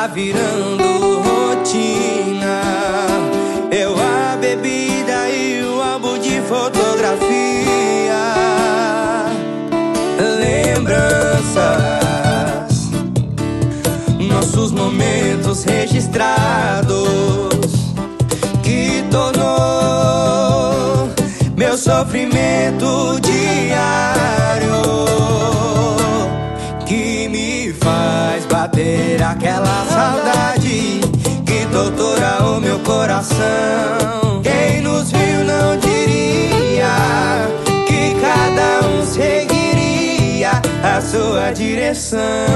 tá virando rotina. Eu, a bebida e o álbum de fotografia. Lembranças, nossos momentos registrados, que tornou meu sofrimento diário, que me faz bater aquela saudade que tortura o meu coração. Quem nos viu não diria que cada um seguiria a sua direção.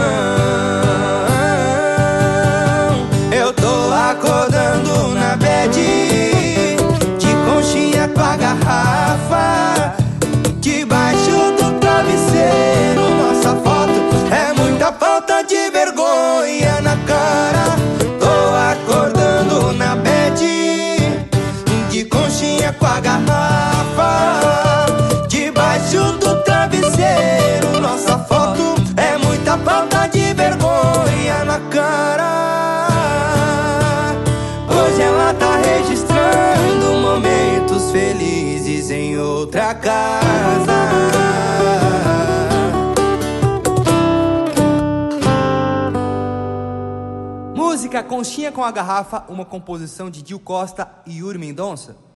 Eu tô acordando na bed, de conchinha com a garrafa, debaixo do travesseiro. Nossa foto é muita falta de vergonha na cara. Tô acordando na bed, de conchinha com a garrafa, debaixo do travesseiro. Nossa foto é muita falta de vergonha na cara. Hoje ela tá registrando momentos felizes em outra casa. Música Conchinha com a Garrafa, uma composição de Dil Costa e Yuri Mendonça.